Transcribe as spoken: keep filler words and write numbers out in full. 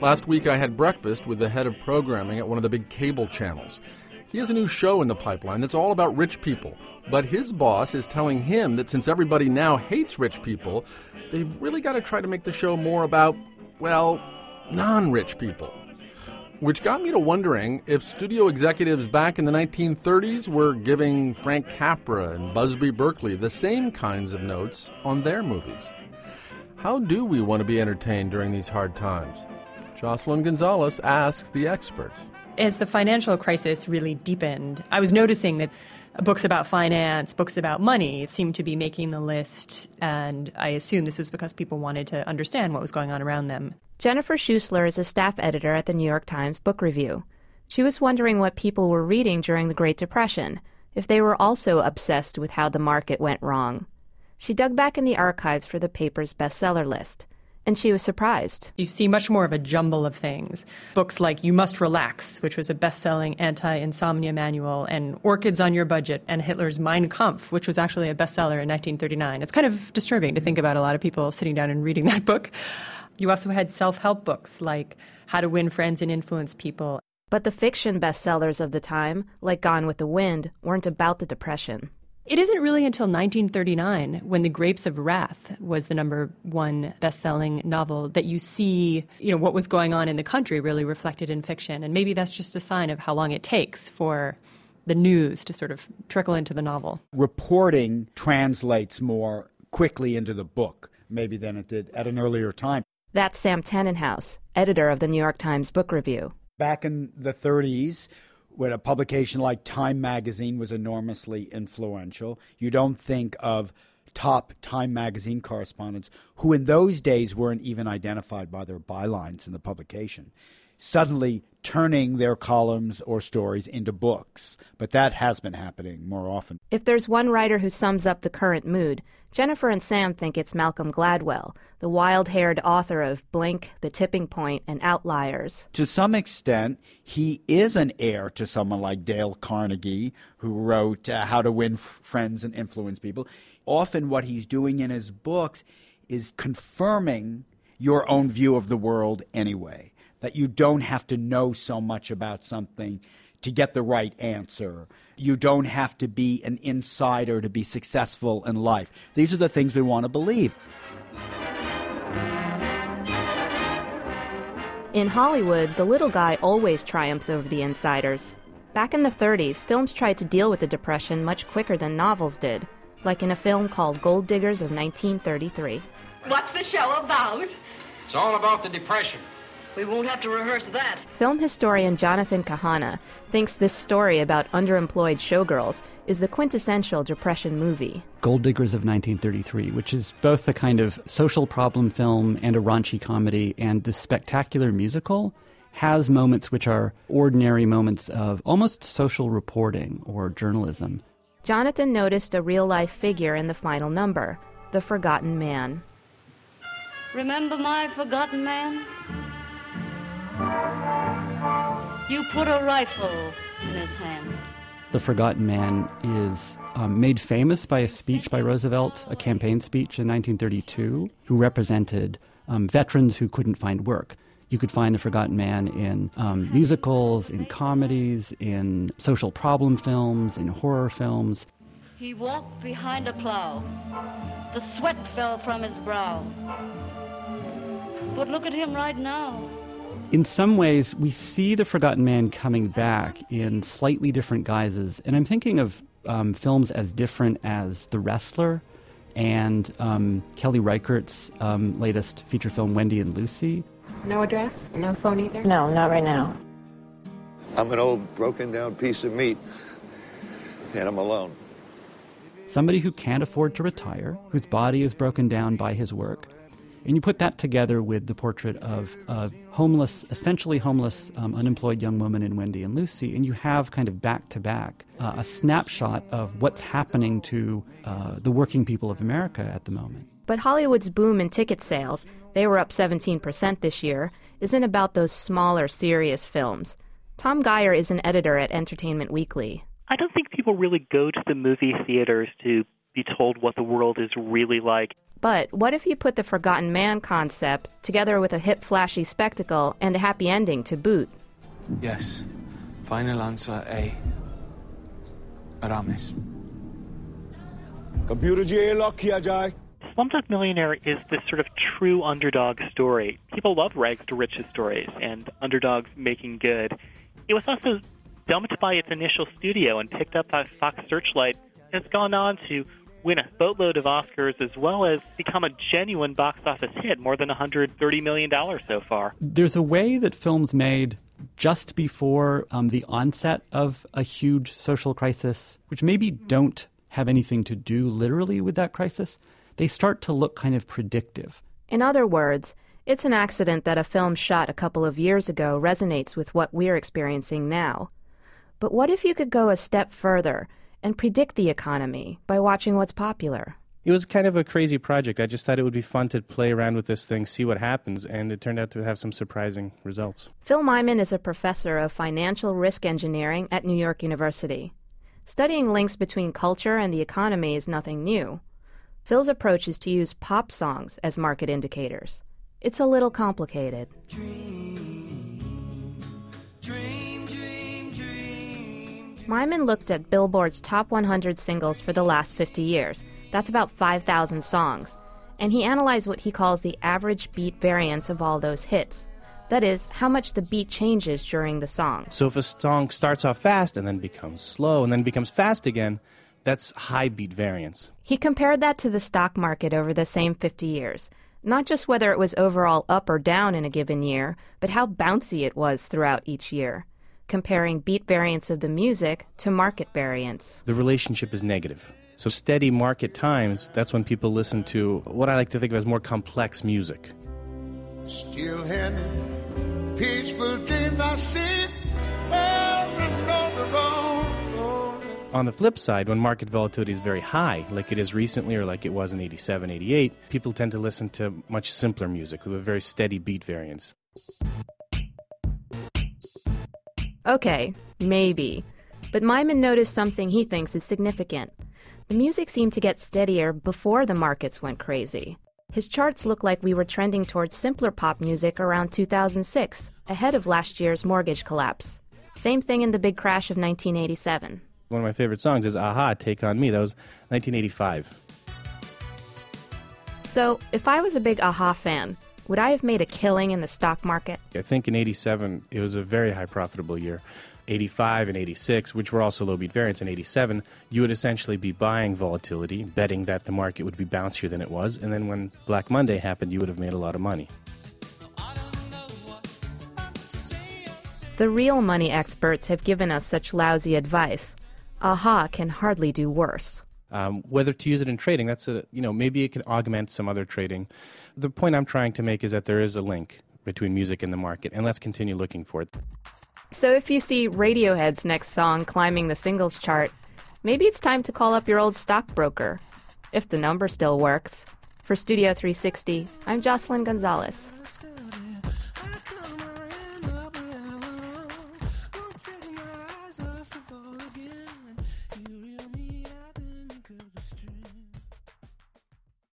Last week I had breakfast with the head of programming at one of the big cable channels. He has a new show in the pipeline that's all about rich people. But his boss is telling him that since everybody now hates rich people, they've really got to try to make the show more about, well, non-rich people. Which got me to wondering if studio executives back in the nineteen thirties were giving Frank Capra and Busby Berkeley the same kinds of notes on their movies. How do we want to be entertained during these hard times? Jocelyn Gonzalez asks the experts. As the financial crisis really deepened, I was noticing that books about finance, books about money seemed to be making the list, and I assume this was because people wanted to understand what was going on around them. Jennifer Schuessler is a staff editor at the New York Times Book Review. She was wondering what people were reading during the Great Depression, if they were also obsessed with how the market went wrong. She dug back in the archives for the paper's bestseller list, and she was surprised. You see much more of a jumble of things. Books like You Must Relax, which was a best-selling anti-insomnia manual, and Orchids on Your Budget, and Hitler's Mein Kampf, which was actually a bestseller in nineteen thirty-nine. It's kind of disturbing to think about a lot of people sitting down and reading that book. You also had self-help books like How to Win Friends and Influence People. But the fiction bestsellers of the time, like Gone with the Wind, weren't about the Depression. It isn't really until nineteen thirty-nine, when The Grapes of Wrath was the number one best-selling novel, that you see, you know, what was going on in the country really reflected in fiction. And maybe that's just a sign of how long it takes for the news to sort of trickle into the novel. Reporting translates more quickly into the book, maybe than it did at an earlier time. That's Sam Tannenhouse, editor of the New York Times Book Review. Back in the thirties, when a publication like Time magazine was enormously influential, you don't think of top Time magazine correspondents, who in those days weren't even identified by their bylines in the publication, suddenly turning their columns or stories into books. But that has been happening more often. If there's one writer who sums up the current mood, Jennifer and Sam think it's Malcolm Gladwell, the wild-haired author of Blink, The Tipping Point, and Outliers. To some extent, he is an heir to someone like Dale Carnegie, who wrote uh, How to Win F- Friends and Influence People. Often what he's doing in his books is confirming your own view of the world anyway, that you don't have to know so much about something to get the right answer. You don't have to be an insider to be successful in life. These are the things we want to believe. In Hollywood, the little guy always triumphs over the insiders. Back in the thirties, films tried to deal with the Depression much quicker than novels did, like in a film called Gold Diggers of nineteen thirty-three. What's the show about? It's all about the Depression. We won't have to rehearse that. Film historian Jonathan Kahana thinks this story about underemployed showgirls is the quintessential Depression movie. Gold Diggers of nineteen thirty-three, which is both a kind of social problem film and a raunchy comedy, and this spectacular musical has moments which are ordinary moments of almost social reporting or journalism. Jonathan noticed a real-life figure in the final number, the Forgotten Man. Remember my forgotten man? You put a rifle in his hand. The Forgotten Man is um, made famous by a speech by Roosevelt, a campaign speech in nineteen thirty-two, who represented um, veterans who couldn't find work. You could find the Forgotten Man in um, musicals, in comedies, in social problem films, in horror films. He walked behind a plow. The sweat fell from his brow. But look at him right now. In some ways, we see the Forgotten Man coming back in slightly different guises. And I'm thinking of um, films as different as The Wrestler and um, Kelly Reichardt's um, latest feature film, Wendy and Lucy. No address? No phone either? No, not right now. I'm an old, broken-down piece of meat, and I'm alone. Somebody who can't afford to retire, whose body is broken down by his work. And you put that together with the portrait of a homeless, essentially homeless, um, unemployed young woman in Wendy and Lucy, and you have kind of back-to-back uh, a snapshot of what's happening to uh, the working people of America at the moment. But Hollywood's boom in ticket sales, they were up seventeen percent this year, isn't about those smaller, serious films. Tom Geyer is an editor at Entertainment Weekly. I don't think people really go to the movie theaters to be told what the world is really like. But what if you put the Forgotten Man concept together with a hip, flashy spectacle and a happy ending to boot? Yes. Final answer A. Aramis. Computer G lock kiya jaye. Slumdog Millionaire is this sort of true underdog story. People love rags to riches stories and underdogs making good. It was also dumped by its initial studio and picked up by Fox Searchlight. It's gone on to win a boatload of Oscars as well as become a genuine box office hit, more than one hundred thirty million dollars so far. There's a way that films made just before um, the onset of a huge social crisis, which maybe don't have anything to do literally with that crisis, they start to look kind of predictive. In other words, it's an accident that a film shot a couple of years ago resonates with what we're experiencing now. But what if you could go a step further and predict the economy by watching what's popular? It was kind of a crazy project. I just thought it would be fun to play around with this thing, see what happens, and it turned out to have some surprising results. Phil Myman is a professor of financial risk engineering at New York University. Studying links between culture and the economy is nothing new. Phil's approach is to use pop songs as market indicators. It's a little complicated. Dream, dream, dream, dream. Myman looked at Billboard's top one hundred singles for the last fifty years. That's about five thousand songs. And he analyzed what he calls the average beat variance of all those hits. That is, how much the beat changes during the song. So if a song starts off fast and then becomes slow and then becomes fast again, that's high beat variance. He compared that to the stock market over the same fifty years. Not just whether it was overall up or down in a given year, but how bouncy it was throughout each year, comparing beat variance of the music to market variance. The relationship is negative. So steady market times, that's when people listen to what I like to think of as more complex music. Still had peaceful dreams I see on the road. On the flip side, when market volatility is very high, like it is recently or like it was in eighty-seven, eighty-eight, people tend to listen to much simpler music with a very steady beat variance. Okay, maybe. But Myman noticed something he thinks is significant. The music seemed to get steadier before the markets went crazy. His charts look like we were trending towards simpler pop music around two thousand six, ahead of last year's mortgage collapse. Same thing in the big crash of nineteen eighty-seven. One of my favorite songs is Aha, Take On Me. That was nineteen eighty-five. So, if I was a big Aha fan, would I have made a killing in the stock market? I think in eighty-seven, it was a very high profitable year. eighty-five and eighty-six, which were also low beat variance, in eighty-seven, you would essentially be buying volatility, betting that the market would be bouncier than it was, and then when Black Monday happened, you would have made a lot of money. The real money experts have given us such lousy advice. Aha can hardly do worse. Um, whether to use it in trading, that's a, you know, maybe it can augment some other trading. The point I'm trying to make is that there is a link between music and the market, and let's continue looking for it. So if you see Radiohead's next song climbing the singles chart, maybe it's time to call up your old stockbroker, if the number still works. For Studio three sixty, I'm Jocelyn Gonzalez.